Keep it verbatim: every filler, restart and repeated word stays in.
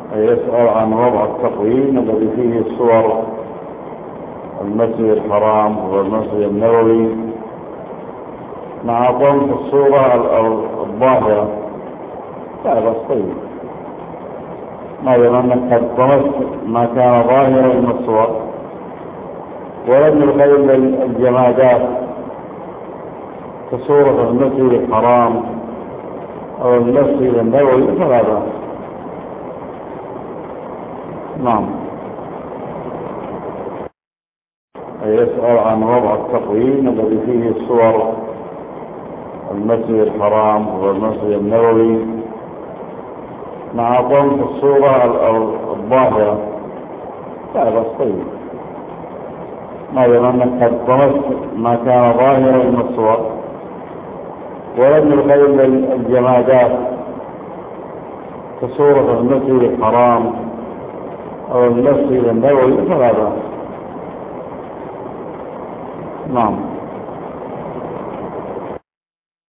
يسأل عن وضع التقويم الذي فيه صور المسجد الحرام والمسجد النبوي مع ضم الصورة الظاهرة. لا بس طيب، ما دام أنك قد ضمت ما كان ظاهرا من الصور ولم يغير الجمادات كصورة المسجد الحرام أو المسجد النبوي فلا بأس. نعم. يسأل عن وضع التقويم الذي فيه صور المسجد الحرام والمسجد النبوي مع ضم الصورة الظاهرة. لا بس طيب، ما دام أنك قد ضمت ما كان ظاهرا من الصور ولم يغير الجمادات كصورة المسجد الحرام أو المسجد النبوي فلا بأس. نعم.